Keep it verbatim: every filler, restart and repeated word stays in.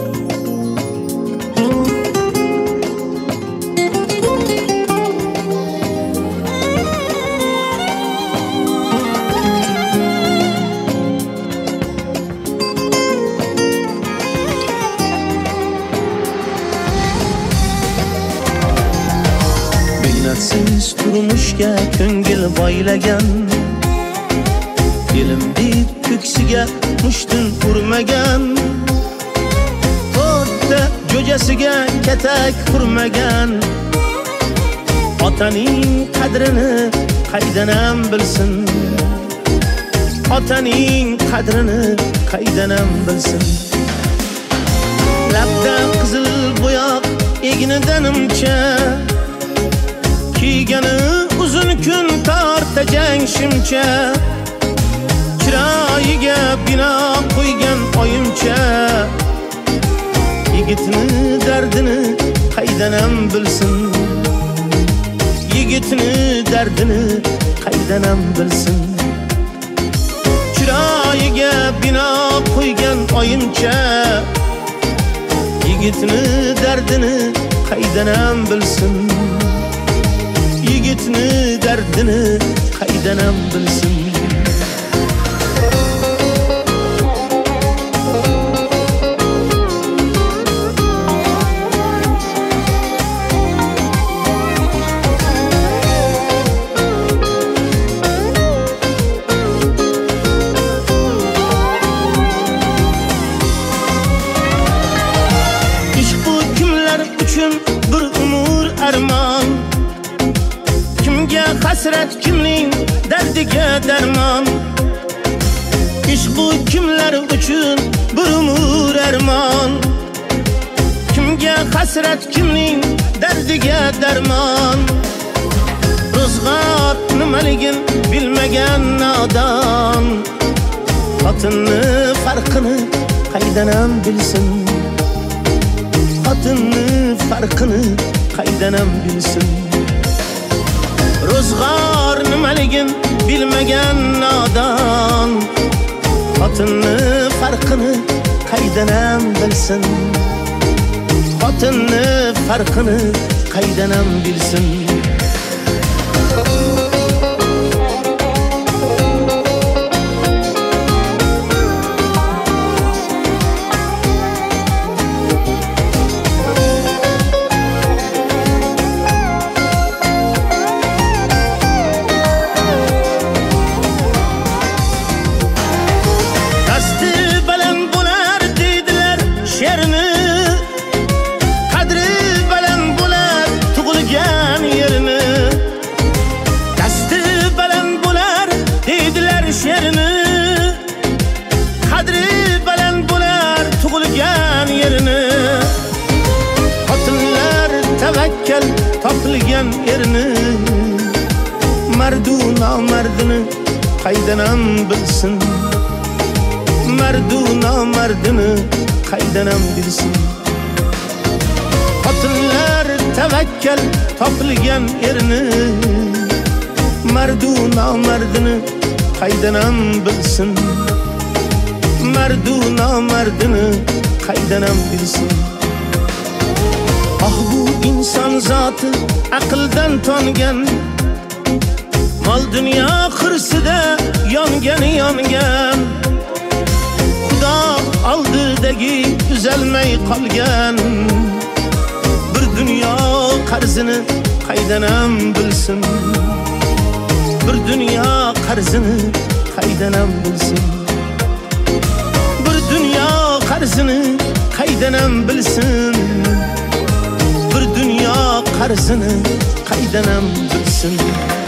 Mehnatsiz turmushga ko'ngil boylagan, ilm deb ko'ksiga mushtun urmagan, to'rtta jo'jasiga katak qurmagan, otaning qadrini qaydanam bilsin, otaning qadrini qaydanam bilsin. Labda qizil bo'yoq egnidan nimcha, kiygani uzun kun tortajang shimcha, chiroyiga bino qo'ygan oyimcha, yigitni dardini qaydanam bilsin, yigitni dardini qaydanam bilsin. Chiroyiga bino qo'ygan oyimcha, yigitni dardini qaydanam bilsin, yigitni dardini qaydanam bilsin. Ish bu kimlar uchun bir umr armon, kimga hasrat, kimning dardiga darmon. Ish bu kimlar uchun bir umr armon, kimga hasrat, kimning dardiga darmon. Ro'zg'or nimaligin bilmagan nodon, xotinni farqini qaydanam bilsin, xotinni farqini qaydanam bilsin. Ro'zg'or nimaligin bilmagan nodon, xotinni farqini qaydanam bilsin, xotinni farqini qaydanam bilsin. Tavakkal topilgan erini, mardu nomardini qaydanam bilsin, mardu nomardini qaydanam bilsin. Xotinlar tavakkal topilgan erini, mardu nomardini qaydanam bilsin, mardu nomardini qaydanam bilsin. Ah bu inson zoti aqldan tongan, mol dunyo xirsida yongan yongan, Xudo oldidagi uzalmay qolgan, bir dunyo qarzini qaydanam bilsin, bir dunyo qarzini qaydanam bilsin, bir dunyo qarzini qaydanam bilsin, bir dunyo qarzini qaydanam bilsin.